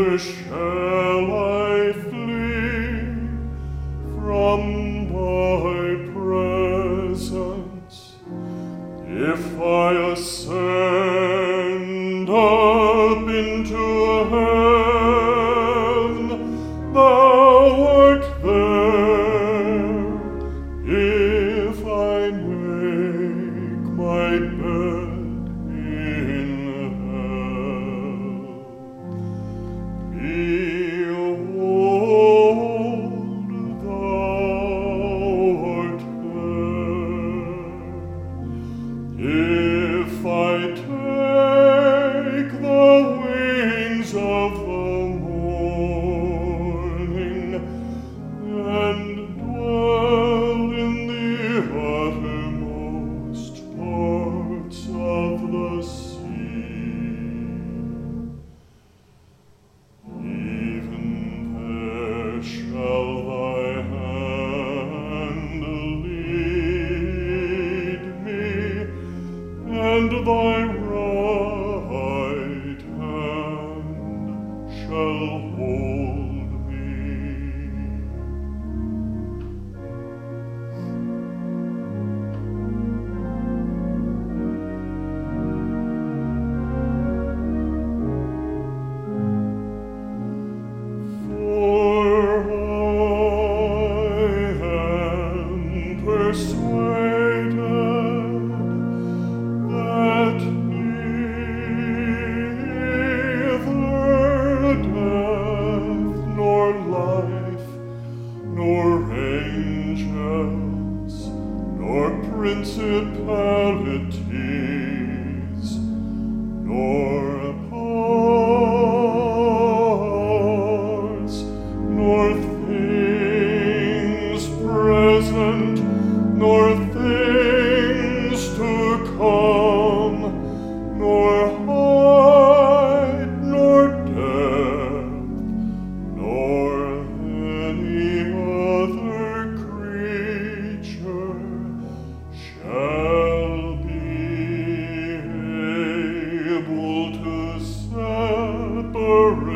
shall I flee from thy presence? If I ascend up into heaven, thou art there. If I make my bed in hell, behold, thou art there. If I take the wings of the morning and dwell in the uttermost parts of the sea, even there shall thy hand lead me, and thy right hand shall hold me. For I am persuaded that neither death nor life, nor angels, nor principalities, nor powers, nor things present, nor things to come, nor height, nor depth, nor any other creature shall be able to separate